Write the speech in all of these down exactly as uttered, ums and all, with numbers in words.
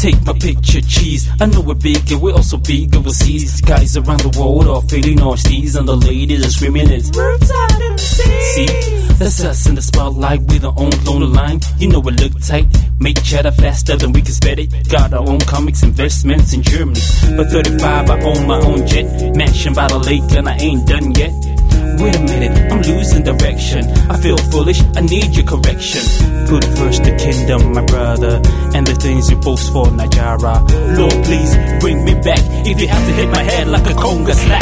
Take my picture, cheese. I know we're big and we're also big overseas. Guys around the world are feeling our steez, and the ladies are screaming it's birds out in the sea. See, that's us in the spotlight with our own clone line. You know we look tight, make cheddar faster than we can spend it. Got our own comics investments in Germany. But thirty-five, I own my own jet, mansion by the lake, and I ain't done yet. Wait a minute, I'm losing direction. I feel foolish, I need your correction. Put first the kingdom, my brother, and the things you boast for, Nigeria. Lord, please bring me back. If you have to hit my head like a conga slack.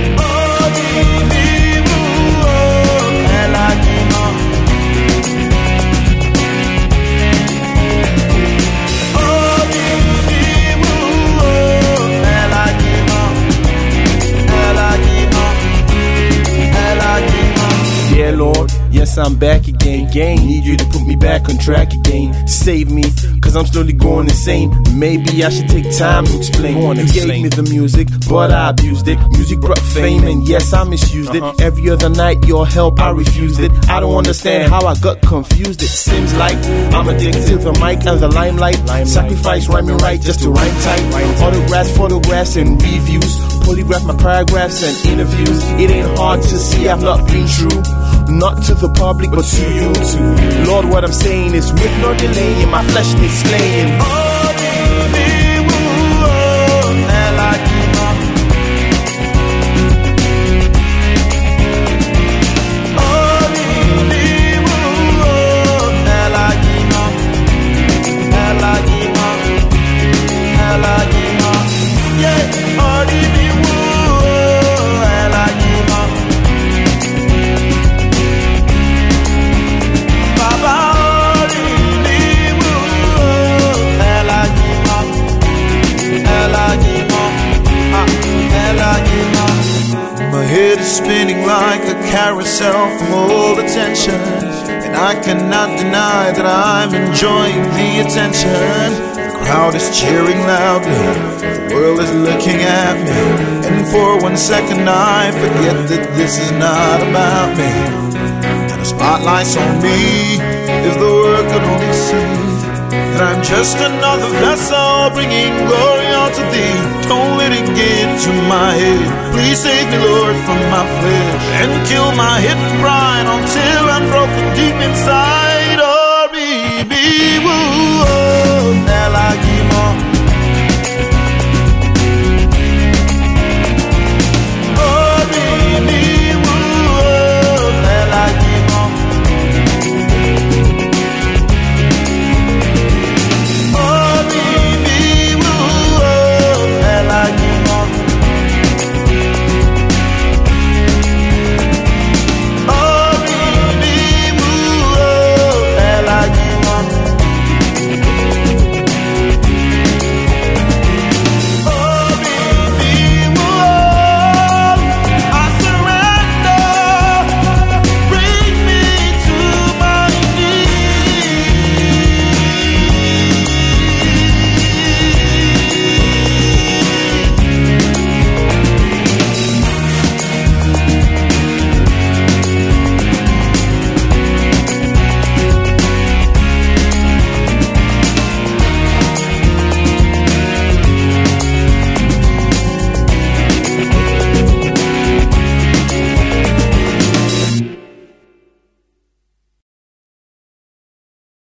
Yeah, Lord, yes, I'm back again. Again, need you to put me back on track again. Save me, cause I'm slowly going insane. Maybe I should take time to explain. You gave me the music, but I abused it. Music brought fame, and yes, I misused it. Every other night, your help, I refused it. I don't understand how I got confused. It seems like I'm addicted to the mic and the limelight. Sacrifice rhyming right just to rhyme tight. Autographs, photographs, and reviews. Polygraph my paragraphs and interviews. It ain't hard to see I've not been true. Not to the public, but to you too. Lord, what I'm saying is with no delay, in my flesh needs slaying. Spinning like a carousel from all attention, and I cannot deny that I'm enjoying the attention. The crowd is cheering loudly, the world is looking at me, and for one second I forget that this is not about me. And the spotlight's on me, if the world could only see that I'm just another vessel bringing glory unto thee. Don't let it get to my head. Please save me, Lord, from my flesh, and kill my hidden pride until I'm broken deep inside.